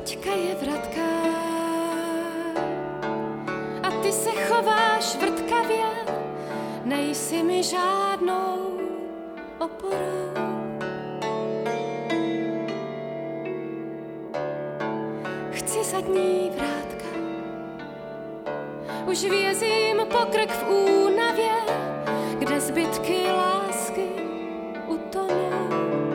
Teďka je vratka a ty se chováš vrtkavě, nejsi mi žádnou oporou. Chci zadní vrátka, už vězím pokrk v únavě, kde zbytky lásky utonou.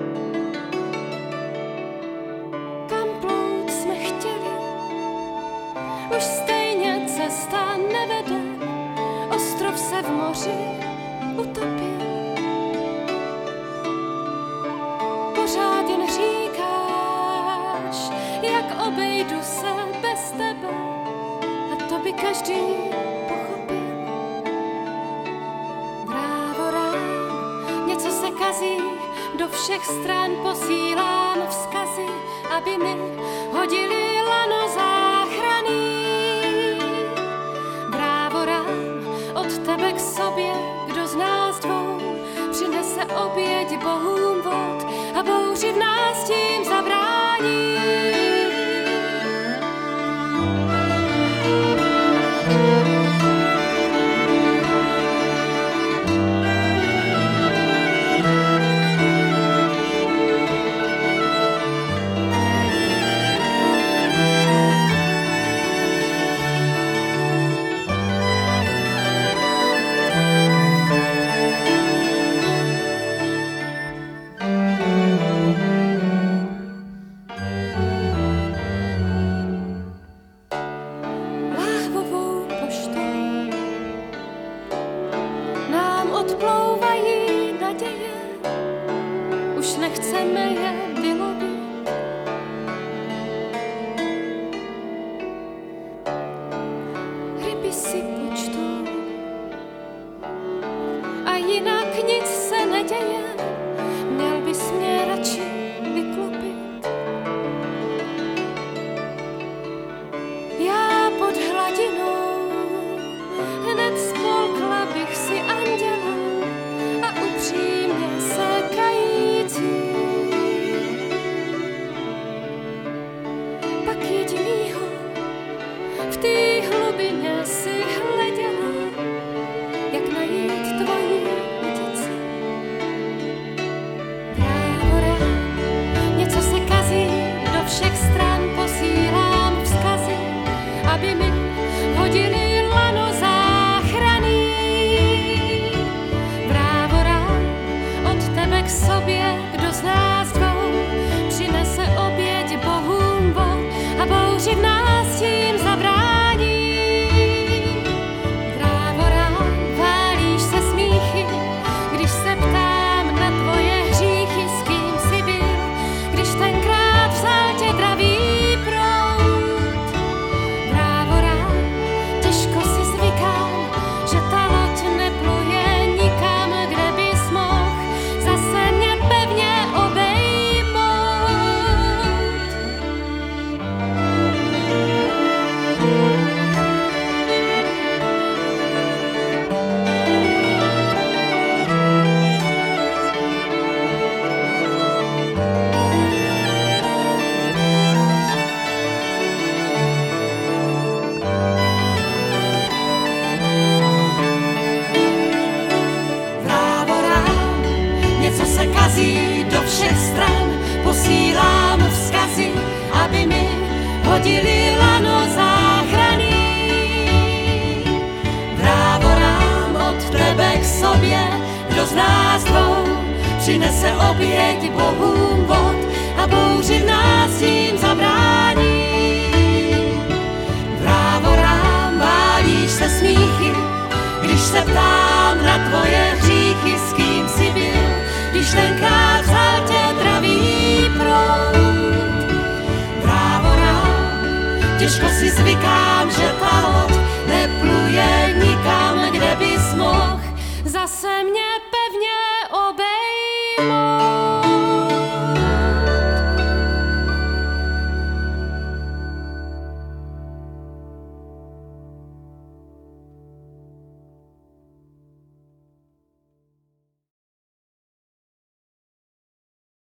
Kam plout jsme chtěli, už stejně cesta nevede, ostrov se v moři utopil. Pořád jen říkáš, jak obejdu se bez tebe, a to by každý pochopil. Vrávorám, něco se kazí, do všech stran posílám vzkazy, aby mi hodili lano záchranný. Vrávorám, od tebe k sobě, kdo z nás dvou přinese oběť bohům vod a bouři v nás tím zabrání. Odplouvají naděje, už nechceme je vylovit. Ryby si počtou a jinak nic se neděje, měl bys mě radši vyklopit. Já pod hladinou hned spolkla bych si anděla a upřímně se kající. Pak jedinýho v té hlubině si hleděla, jak najít tvoji udici. Vrávorá, něco se kazí, do všech stran posílám vzkazy, aby mi hodili lano záchranný. K sobě, kdo z nás dvou přinese oběť bohům vod a bouři v nás tím zabrání. Vrávorám, válíš se smíchy, když se ptám na tvoje hříchy, s kým jsi byl, když tenkrát vzal tě dravý proud. Vrávorám, těžko si zvykám, že ta loď nepluje nikam, kde bys mohl zase mě pevně obejmout. Vrávorám, něco se kazí, do všech stran posílám vzkazy, aby mi hodili lano záchranný. Vrávorám, od tebe k sobě, kdo z nás dvou přinese oběť bohům vod a bouři v nás tím zabrání. Vrávorám, válíš se smíchy, když se ptám